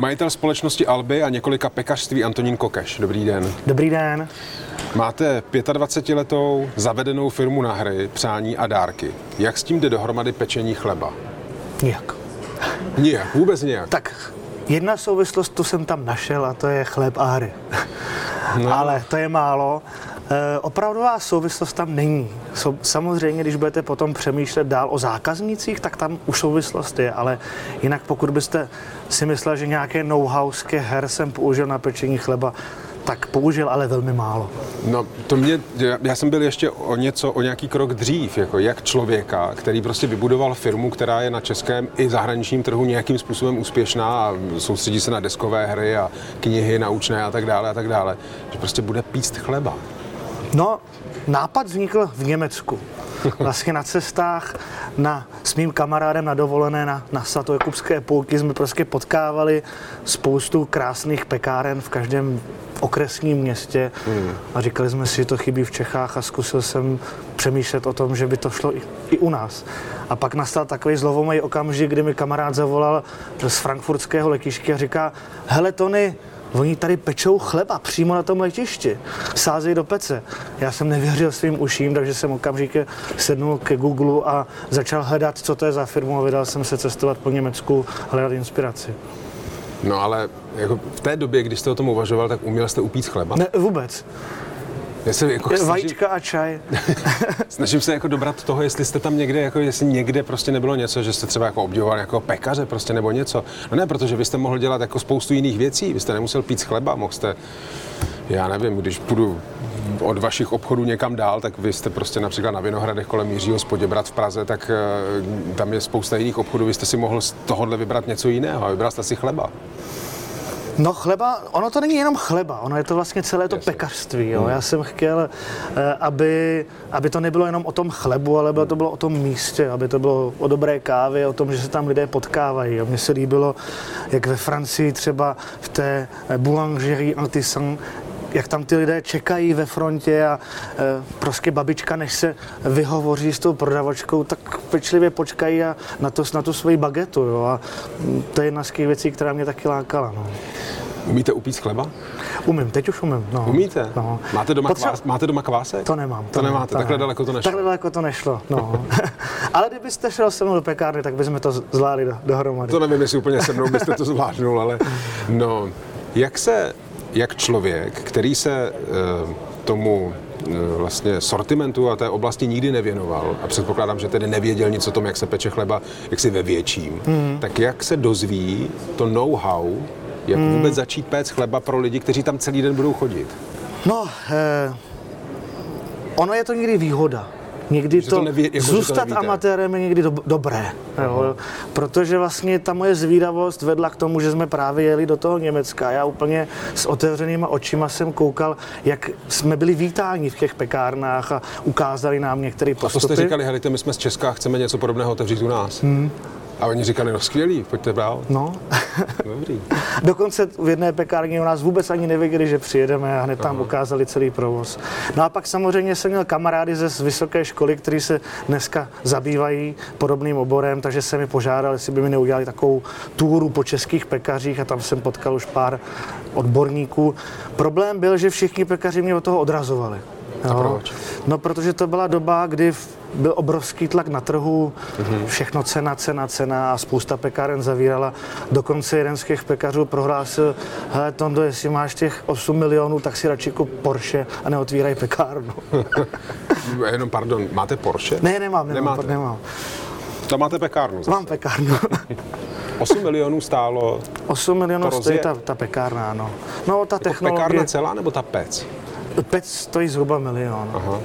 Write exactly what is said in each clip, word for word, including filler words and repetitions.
Majitel společnosti Alby a několika pekařství Antonín Kokeš. Dobrý den. Dobrý den. Máte dvacetiletou zavedenou firmu na hry, přání a dárky. Jak s tím jde dohromady pečení chleba? Nijak. Nijak, vůbec nijak. Tak jedna souvislost tu jsem tam našel a to je chléb a hry. No. Ale to je málo. E, opravdová souvislost tam není. So, samozřejmě, když budete potom přemýšlet dál o zákaznících, tak tam už souvislost je, ale jinak pokud byste si myslel, že nějaké know-how z her jsem použil na pečení chleba, tak použil, ale velmi málo. No, to mě, já jsem byl ještě o něco, o nějaký krok dřív, jako jak člověka, který prostě vybudoval firmu, která je na českém i zahraničním trhu nějakým způsobem úspěšná a soustředí se na deskové hry a knihy naučné a tak dále a tak dále, že prostě bude píct chleba. No, nápad vznikl v Německu. Vlastně na cestách na, s mým kamarádem na dovolené na, na Svatojakubské pouky jsme prostě potkávali spoustu krásných pekáren v každém okresním městě hmm. a říkali jsme si, že to chybí v Čechách a zkusil jsem přemýšlet o tom, že by to šlo i, i u nás. A pak nastal takový zlovomý okamžik, kdy mi kamarád zavolal z frankfurtského letiště a říká: hele Tony, oni tady pečou chleba přímo na tom letišti, sázejí do pece. Já jsem nevěřil svým uším, takže jsem okamžitě sednul ke Google a začal hledat, co to je za firmu, a vydal jsem se cestovat po Německu, hledat inspiraci. No ale jako v té době, když jste o tom uvažoval, tak uměl jste upít chleba? Ne, vůbec. Já se jako snažím... Vajíčka a čaj. Snažím se jako dobrat toho, jestli jste tam někde, jako jestli někde prostě nebylo něco, že jste třeba jako obdivoval jako pekaře prostě nebo něco. No ne, protože vy jste mohl dělat jako spoustu jiných věcí, vy jste nemusel pít chleba, mohl jste, já nevím, když půjdu od vašich obchodů někam dál, tak vy jste prostě například na Vinohradech kolem Jiřího z Poděbrad v Praze, tak uh, tam je spousta jiných obchodů, vy jste si mohl z tohohle vybrat něco jiného a vybral jste si chleba. No chleba, ono to není jenom chleba, ono je to vlastně celé to Jasně. pekařství. Jo. Já jsem chtěl, aby, aby to nebylo jenom o tom chlebu, ale aby to bylo o tom místě, aby to bylo o dobré kávě, o tom, že se tam lidé potkávají. Mně se líbilo, jak ve Francii třeba v té boulangerie Antissan, jak tam ty lidé čekají ve frontě a e, prostě babička, než se vyhovoří s tou prodavačkou, tak pečlivě počkají a na, to, na tu svoji bagetu. Jo. A to je jedna z těch věcí, která mě taky lákala. No. Umíte upít chleba? Umím, teď už umím. No. Umíte? No. Máte, doma Potřeba... kvás, máte doma kvásek? To nemám. To, to nemáte, to takhle ne. daleko to nešlo? Takhle daleko to nešlo, no. Ale kdybyste šel se mnou do pekárny, tak bychom to zvládli do, dohromady. To nevím, jestli úplně se mnou byste to zvládnul, ale no, jak se, jak člověk, který se uh, tomu uh, vlastně sortimentu a té oblasti nikdy nevěnoval a předpokládám, že tedy nevěděl nic o tom, jak se peče chleba, jak si ve větším, mm. tak jak se dozví to know-how, jak mm. vůbec začít péct chleba pro lidi, kteří tam celý den budou chodit? No, eh, ono je to někdy výhoda. Někdy to, to neví, jako zůstat to amatérem je někdy do, dobré, jo, protože vlastně ta moje zvídavost vedla k tomu, že jsme právě jeli do toho Německa. Já úplně s otevřenýma očima jsem koukal, jak jsme byli vítáni v těch pekárnách a ukázali nám některé postupy. A to jste říkali, helejte, my jsme z Česka, chceme něco podobného otevřít u nás. Hmm. A oni říkali, no skvělý, pojďte dál. No. Dobrý. Dokonce v jedné pekárně u nás vůbec ani nevěděli, že přijedeme a hned tam Aha. ukázali celý provoz. No a pak samozřejmě jsem měl kamarády ze vysoké školy, kteří se dneska zabývají podobným oborem, takže jsem mi požádal, jestli by mi neudělali takovou túru po českých pekařích a tam jsem potkal už pár odborníků. Problém byl, že všichni pekaři mě od toho odrazovali. A proč? No, protože to byla doba, kdy byl obrovský tlak na trhu, mm-hmm. všechno cena, cena, cena a spousta pekáren zavírala. Dokonce jeden z těch pekařů prohlásil: hele Tondo, jestli máš těch osm milionů, tak si radši kup Porsche a neotvíraj pekárnu. Jenom pardon, máte Porsche? Ne, nemám, nemám. nemám. To máte pekárnu zase. Mám pekárnu. osm milionů stálo? osm milionů stojí ta, ta pekárna, ano. No, ta jako technologie... Pekárna celá nebo ta pec? Pec stojí zhruba milion. Aha.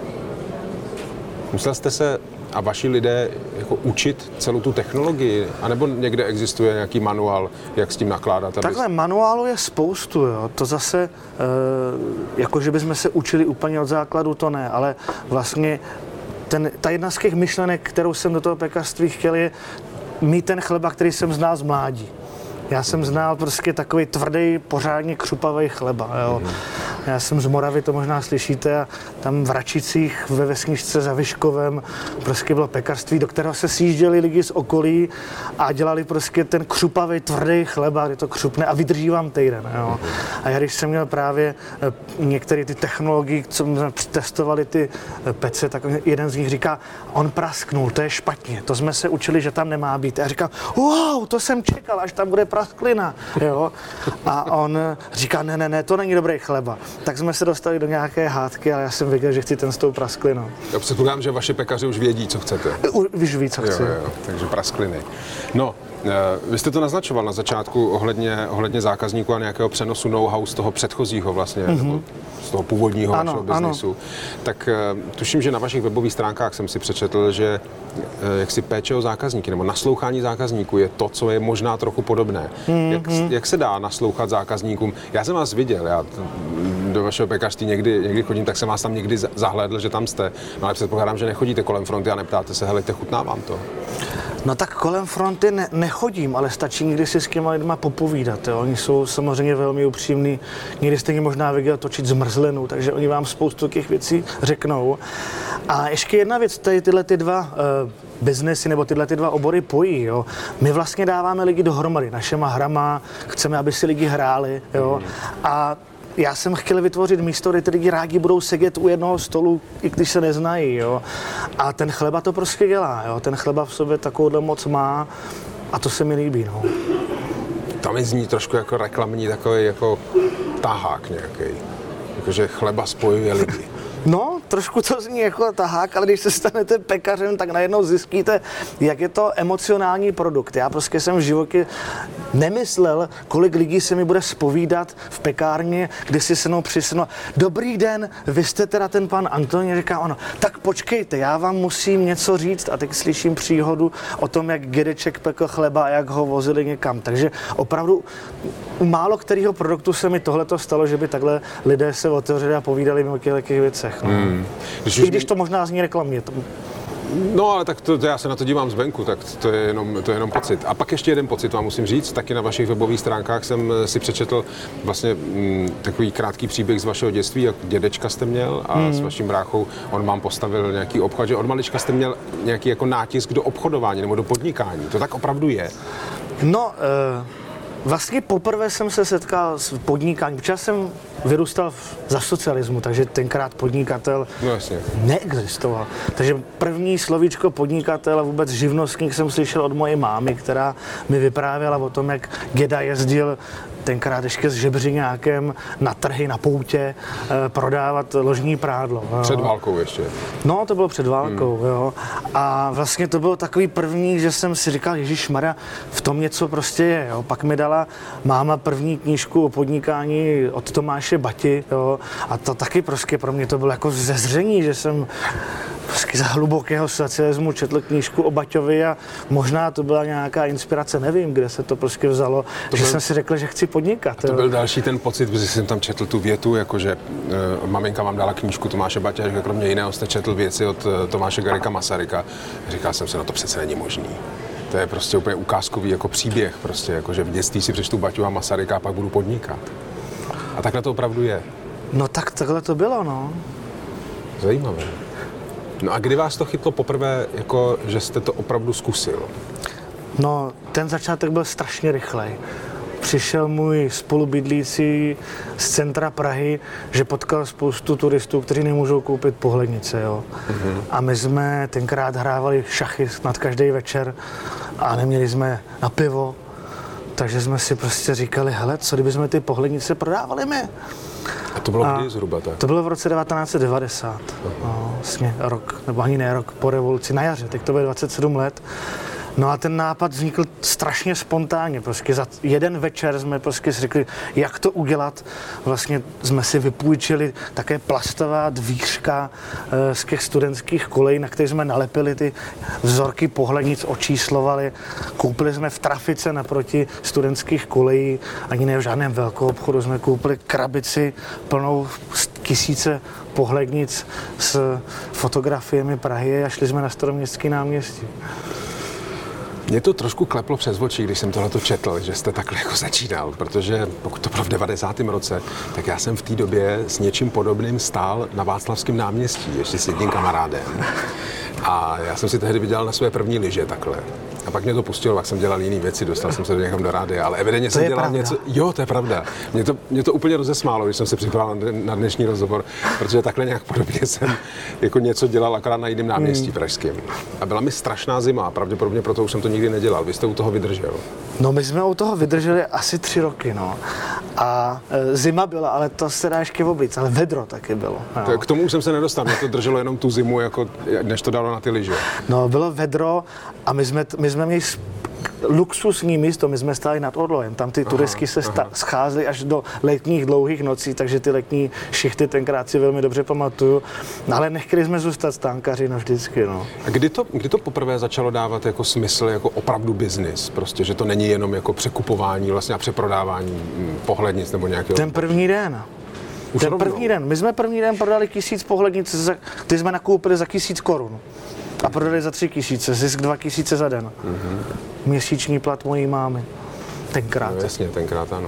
Musel jste se a vaši lidé jako učit celou tu technologii? A nebo někde existuje nějaký manuál, jak s tím nakládat? Takhle aby... manuálu je spoustu, jo. To zase, e, jako že bychom se učili úplně od základu, to ne, ale vlastně ten, ta jedna z těch myšlenek, kterou jsem do toho pekařství chtěl, je mít ten chleba, který jsem znal z mládí. Já jsem znal prostě takový tvrdý, pořádně křupavý chleba, jo. Mm. Já jsem z Moravy, to možná slyšíte, a tam v Račicích ve vesničce za Vyškovem prostě bylo pekařství, do kterého se sjížděli lidi z okolí a dělali prostě ten křupavý, tvrdý chleba, kdy to křupne a vydrží vám týden. Jo. A já když jsem měl právě některé ty technologie, co jsme testovali ty pece, tak jeden z nich říká, on prasknul, to je špatně, to jsme se učili, že tam nemá být. A já říkám, wow, to jsem čekal, až tam bude prasklina. Jo. A on říká, ne, ne, ne, to není dobrý chleba. Tak jsme se dostali do nějaké hádky, ale já jsem věděl, že chci ten s tou prasklinou. Já předpokládám, že vaši pekaři už vědí, co chcete. Už ví, co chci. Jo, jo, takže praskliny. No, vy jste to naznačoval na začátku ohledně, ohledně zákazníků a nějakého přenosu know-how z toho předchozího vlastně, mm-hmm. nebo z toho původního ano, vašeho biznisu. Ano. Tak tuším, že na vašich webových stránkách jsem si přečetl, že jaksi péče o zákazníky nebo naslouchání zákazníků je to, co je možná trochu podobné. Mm-hmm. Jak, jak se dá naslouchat zákazníkům? Já jsem vás viděl, já do vašeho pekařství někdy, někdy chodím, tak jsem vás tam někdy zahlédl, že tam jste. No ale předpokládám, že nechodíte kolem fronty a neptáte se, helejte, chutná vám to? No tak kolem fronty ne, nechodím, ale stačí někdy si s těma lidma popovídat. Jo. Oni jsou samozřejmě velmi upřímní, někdy jste jim možná viděl točit zmrzlinu, takže oni vám spoustu těch věcí řeknou. A ještě jedna věc, tady tyhle ty dva uh, biznesy nebo tyhle ty dva obory pojí. Jo. My vlastně dáváme lidi dohromady našema hrama, chceme, aby si lidi hráli. Jo. A já jsem chtěl vytvořit místo, kde ty lidi rádi budou sedět u jednoho stolu, i když se neznají, jo. A ten chleba to prostě dělá, jo. Ten chleba v sobě takovouhle moc má a to se mi líbí, no. Tam je zní trošku jako reklamní takový jako tahák nějaký. Jakože chleba spojuje lidi. No, trošku to zní jako tahák, ale když se stanete pekařem, tak najednou zjistíte, jak je to emocionální produkt. Já prostě jsem v životě nemyslel, kolik lidí se mi bude zpovídat v pekárně, kdy si se mnou přišlo, dobrý den, vy jste teda ten pan Antonín, říká ono, tak počkejte, já vám musím něco říct a teď slyším příhodu o tom, jak dědeček pekl chleba a jak ho vozili někam. Takže opravdu u málo kterého produktu se mi tohleto stalo, že by takhle lidé se otevřeli a povídali mi o těch věcech. No. Hmm. Když I když to možná zní reklamně. To... No, ale tak to, to já se na to dívám zvenku, tak to je, jenom, to je jenom pocit. A pak ještě jeden pocit vám musím říct, taky na vašich webových stránkách jsem si přečetl vlastně m, takový krátký příběh z vašeho dětství, jak dědečka jste měl a hmm. s vaším bráchou, on vám postavil nějaký obchod, že od malička jste měl nějaký jako nátisk do obchodování nebo do podnikání. To tak opravdu je? No, uh... Vlastně poprvé jsem se setkal s podnikáním, protože jsem vyrůstal za socialismu, takže tenkrát podnikatel no, jasně. neexistoval. Takže první slovíčko podnikatel a vůbec živnostník jsem slyšel od moje mámy, která mi vyprávěla o tom, jak děda jezdil tenkrát ještě s žebřiňákem na trhy, na poutě, eh, prodávat ložní prádlo. Jo. Před válkou ještě. No, to bylo před válkou, hmm. jo. A vlastně to bylo takový první, že jsem si říkal, ježišmarja, v tom něco prostě je, jo. Pak mi dala máma první knížku o podnikání od Tomáše Bati, jo. A to taky prostě pro mě to bylo jako zezření, že jsem prostě za hlubokého socialismu četl knížku o Baťovi a možná to byla nějaká inspirace, nevím, kde se to prostě vzalo, to že byl... jsem si řekl, že chci podnikat. A to byl další ten pocit, protože jsem tam četl tu větu, jakože uh, maminka vám dala knížku Tomáše Baťa, že kromě jiného jste četl věci od uh, Tomáše Garrigua Masaryka. Říkal jsem si, no to přece není možný. To je prostě úplně ukázkový jako příběh, prostě, jakože v dětství si přečtu Baťu a Masaryka a pak budu podnikat. A takhle to opravdu je. No tak takhle to bylo, no. Zajímavé. No a kdy vás to chytlo poprvé, jako, že jste to opravdu zkusil? No, ten začátek byl strašně rychlej. Přišel můj spolubydlící z centra Prahy, že potkal spoustu turistů, kteří nemůžou koupit pohlednice, jo. Mm-hmm. A my jsme tenkrát hrávali šachy nad každý večer a neměli jsme na pivo, takže jsme si prostě říkali, hele, co kdybychom ty pohlednice prodávali my? A to bylo kdy zhruba tak? To bylo v roce devatenáct set devadesát, no, vlastně rok, nebo ani ne rok po revoluci, na jaře, teď to bylo dvacet sedm let. No a ten nápad vznikl strašně spontánně, prostě za jeden večer jsme prostě si řekli, jak to udělat. Vlastně jsme si vypůjčili také plastová dvířka e, z těch studentských kolejí, na kterých jsme nalepili ty vzorky pohlednic, očíslovali. Koupili jsme v trafice naproti studentských kolejí, ani ne v žádném velkou obchodu, jsme koupili krabici plnou tisíce pohlednic s fotografiemi Prahy a šli jsme na Staroměstský náměstí. Mě to trošku kleplo přes oči, když jsem tohleto četl, že jste takhle jako začínal, protože pokud to bylo v devadesátém roce, tak já jsem v té době s něčím podobným stál na Václavském náměstí, ještě s jedním kamarádem. A já jsem si tehdy vydělal na své první lyže takhle. A pak mě to pustilo, pak jsem dělal jiné věci, dostal jsem se do někam do rádia, ale evidentně jsem dělal pravda. něco. Jo, to je pravda. Mě to, mě to úplně rozesmálo, když jsem se připravil na dnešní rozhovor, protože takhle nějak podobně jsem jako něco dělal akorát na jiném náměstí hmm. pražském. A byla mi strašná zima, pravděpodobně proto už jsem to nikdy nedělal. Vy jste u toho vydržel. No, my jsme u toho vydrželi asi tři roky, no. A e, zima byla, ale to se dá ještě oblíct, ale vedro taky bylo. To, k tomu už jsem se nedostal, mě to drželo jenom tu zimu, jako, než to dalo na ty lyže. No, bylo vedro a my jsme, my jsme měli luxusní místo, my jsme stáli nad Orlojem, tam ty aha, turistky se sta- scházely až do letních dlouhých nocí, takže ty letní šichty tenkrát si velmi dobře pamatuju, no, ale nechtěli jsme zůstat stánkaři, no vždycky, no. A kdy to, kdy to poprvé začalo dávat jako smysl, jako opravdu biznis, prostě, že to není jenom jako překupování vlastně a přeprodávání pohlednic nebo nějakého... Ten první den. Už ten rovnou. první den. My jsme první den prodali tisíc pohlednic, za, ty jsme nakoupili za tisíc korun. A prodali za tři tisíce, zisk dva tisíce za den. Mm-hmm. Měsíční plat mojí mámy. Tenkrát. No, jasně, tenkrát ano.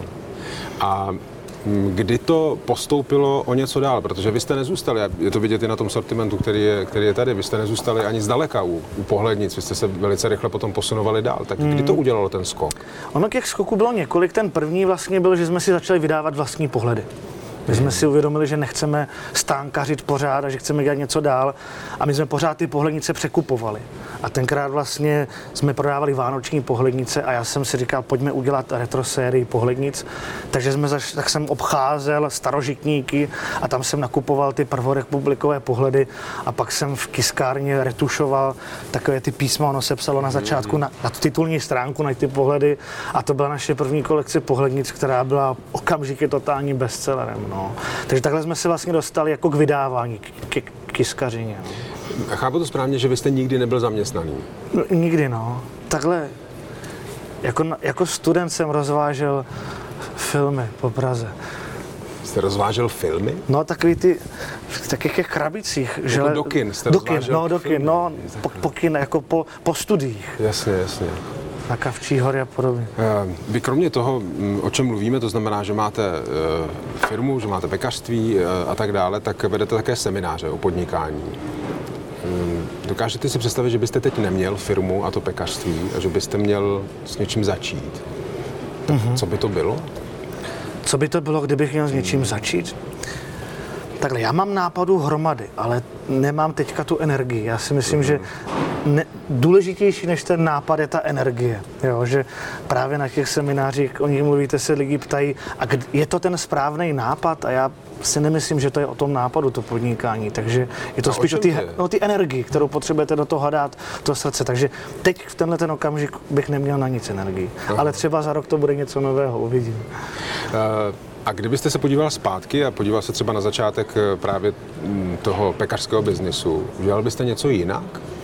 A kdy to postoupilo o něco dál? Protože vy jste nezůstali, je to vidět i na tom sortimentu, který je, který je tady, vy jste nezůstali ani zdaleka u, u pohlednic, vy jste se velice rychle potom posunovali dál. Tak kdy to udělalo ten skok? Ono těch skoků bylo několik. Ten první vlastně byl, že jsme si začali vydávat vlastní pohledy. My jsme si uvědomili, že nechceme stánkařit pořád a že chceme dělat něco dál a my jsme pořád ty pohlednice překupovali. A tenkrát vlastně jsme prodávali vánoční pohlednice a já jsem si říkal, pojďme udělat retro sérii pohlednic. Takže jsme zaš, tak jsem obcházel starožitníky a tam jsem nakupoval ty prvorepublikové pohledy a pak jsem v tiskárně retušoval takové ty písma, ono se psalo na začátku na, na titulní stránku, na ty pohledy a to byla naše první kolekce pohlednic, která byla okamžitě totálním bestsellerem. No. Takže takhle jsme se vlastně dostali jako k vydávání, k, k tiskařině. No. A chápu to správně, že vy jste nikdy nebyl zaměstnaný? No, nikdy, no. Takhle, jako, jako student jsem rozvážel filmy po Praze. Jste rozvážel filmy? No, takový ty, v takových krabicích. Jako žele... do kin jste do kin, rozvážel no, do kin, no, po, po kin, jako po, po studiích. Jasně, jasně. Na Kavčí hory a podobně. Vy kromě toho, o čem mluvíme, to znamená, že máte firmu, že máte pekařství a tak dále, tak vedete také semináře o podnikání. Dokážete si představit, že byste teď neměl firmu a to pekařství a že byste měl s něčím začít? Tak mm-hmm. Co by to bylo? Co by to bylo, kdybych měl s něčím začít? Takhle, já mám nápadů hromady, ale nemám teďka tu energii. Já si myslím, mm-hmm. že ne, důležitější než ten nápad je ta energie. Jo, že právě na těch seminářích o nich mluvíte, se lidi ptají, a je to ten správný nápad? A já si nemyslím, že to je o tom nápadu, to podnikání. Takže je to a spíš o ty, no, ty energii, kterou potřebujete do toho dát, to srdce. Takže teď v tenhle ten okamžik bych neměl na nic energii. Aha. Ale třeba za rok to bude něco nového, uvidím. Uh... A kdybyste se podíval zpátky a podíval se třeba na začátek právě toho pekařského biznisu, udělal byste něco jinak?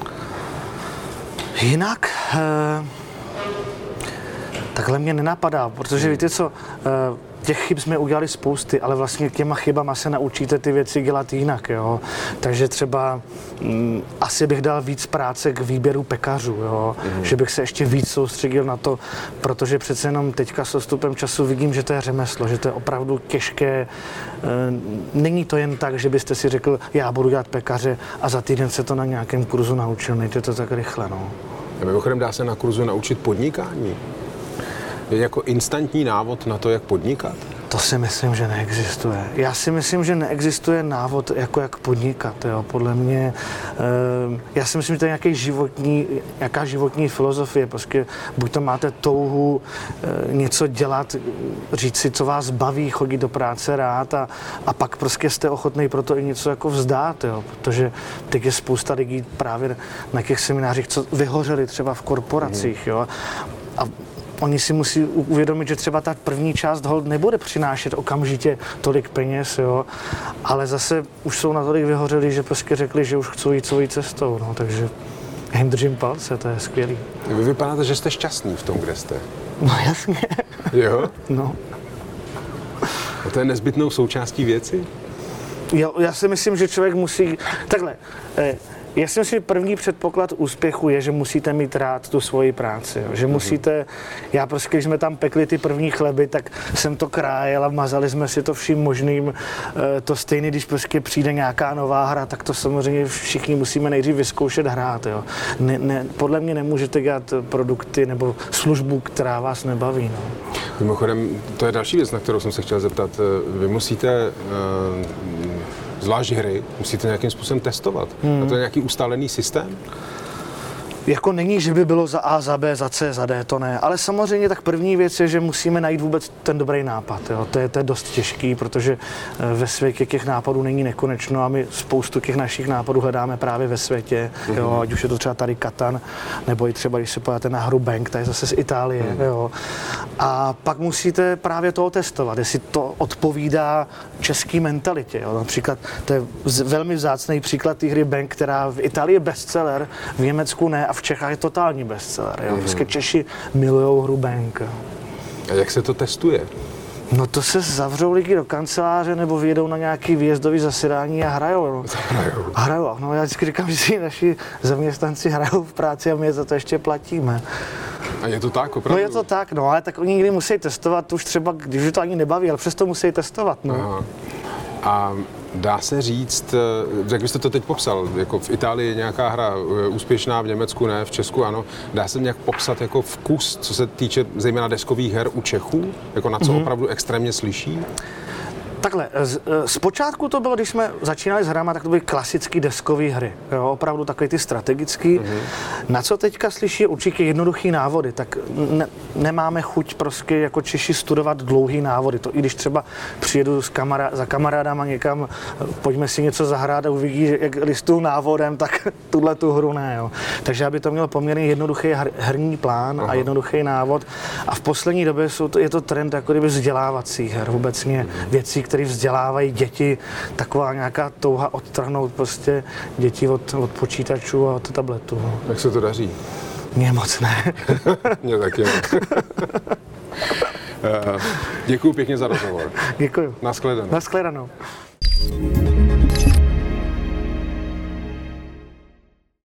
Jinak? E, takhle mě nenapadá, protože víte co, e, těch chyb jsme udělali spousty, ale vlastně těma chybama se naučíte ty věci dělat jinak, jo. Takže třeba m, asi bych dal víc práce k výběru pekařů, jo. Mm. Že bych se ještě víc soustředil na to, protože přece jenom teďka s odstupem času vidím, že to je řemeslo, že to je opravdu těžké. E, není to jen tak, že byste si řekl, já budu dělat pekaře a za týden se to na nějakém kurzu naučil, nejde to tak rychle, no. A mimochodem dá se na kurzu naučit podnikání? Je jako instantní návod na to, jak podnikat? To si myslím, že neexistuje. Já si myslím, že neexistuje návod, jako jak podnikat. Jo. Podle mě, e, já si myslím, že to je nějaký životní, nějaká životní filozofie. Prostě buď to máte touhu e, něco dělat, říct si, co vás baví, chodit do práce rád a, a pak prostě jste ochotný pro to i něco jako vzdát. Jo. Protože teď je spousta lidí právě na těch seminářích, co vyhořeli třeba v korporacích. Jo. A oni si musí uvědomit, že třeba ta první část hold nebude přinášet okamžitě tolik peněz, jo, ale zase už jsou natolik vyhořeli, že prostě řekli, že už chcou jít svojí cestou, no, takže já jim držím palce, to je skvělý. Vy vypadáte, že jste šťastný v tom, kde jste. No jasně. Jo? No. A to je nezbytnou součástí věci? Jo, já si myslím, že člověk musí, takhle, eh, Já si myslím, že první předpoklad úspěchu je, že musíte mít rád tu svoji práci. Jo. Že musíte, já prostě, když jsme tam pekli ty první chleby, tak jsem to krájel a mazali jsme si to vším možným. To stejně, když prostě přijde nějaká nová hra, tak to samozřejmě všichni musíme nejdřív vyzkoušet hrát. Jo. Ne, ne, podle mě nemůžete dělat produkty nebo službu, která vás nebaví. No. Mimochodem, to je další věc, na kterou jsem se chtěl zeptat. Vy musíte uh, zvlášť hry, musíte nějakým způsobem testovat. Hmm. A to je nějaký ustálený systém? Jako není, že by bylo za A, za B, za C, za D, to ne. Ale samozřejmě tak první věc je, že musíme najít vůbec ten dobrý nápad. Jo. To, je, to je dost těžký, protože ve světě těch nápadů není nekonečno a my spoustu těch našich nápadů hledáme právě ve světě. Mm-hmm. Jo. Ať už je to třeba tady Katan, nebo i třeba, když se pojáte na hru Bank, ta je zase z Itálie. Mm. Jo. A pak musíte právě toho testovat, jestli to odpovídá české mentalitě. Jo. Například, to je velmi vzácný příklad té hry Bank, která v Itálii je bestseller, v Německu ne, a v Čechách je totální bestseller. Jo. Mm-hmm. Češi milujou hru Bank. A jak se to testuje? No to se zavřou lidi do kanceláře nebo vyjedou na nějaký výjezdový zasedání a hrajou. No. Hrajou. Hrajou. No já vždycky říkám, že si naši zaměstnanci hrajou v práci a my je za to ještě platíme. A je to tak opravdu? No je to tak, no ale tak oni někdy musí testovat, už třeba, když to ani nebaví, ale přesto musí testovat. No. Aha. A dá se říct, jak byste to teď popsal, jako v Itálii je nějaká hra úspěšná, v Německu ne, v Česku ano, dá se nějak popsat jako vkus, co se týče zejména deskových her u Čechů, jako na co mm-hmm. opravdu extrémně slyší? Takhle, z, zpočátku to bylo, když jsme začínali s hrama, tak to byly klasické deskové hry, jo, opravdu takové ty strategické. Mm-hmm. Na co teďka slyší určitě jednoduchý návody, tak ne, nemáme chuť prostě jako Češi studovat dlouhý návody. To i když třeba přijedu s kamara, za kamarádama někam, pojďme si něco zahrát a uvidí, jak listuju návodem, tak tuhle tu hru ne. Jo. Takže aby to mělo poměrně jednoduchý hr, herní plán Aha. a jednoduchý návod. A v poslední době jsou to, je to trend jako kdyby vzdělávacích her, vůbec mě věcí, které vzdělávají děti, taková nějaká touha odtrhnout prostě děti od, od počítačů a od tabletu. No. Jak se to daří? Mně moc ne. Mně taky. Děkuju pěkně za rozhovor. Děkuju. Nashledanou. Nashledanou.